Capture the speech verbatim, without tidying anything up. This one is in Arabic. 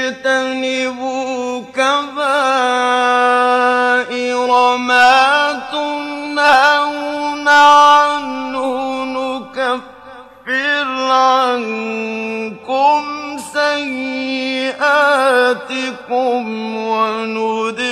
اجْتَنِبُوا كَبَائِرَ مَا تُنْهَوْنَ عَنْهُ نُكَفِّرْ عَنكُمْ سَيِّئَاتِكُمْ وَنُدْخِلْكُم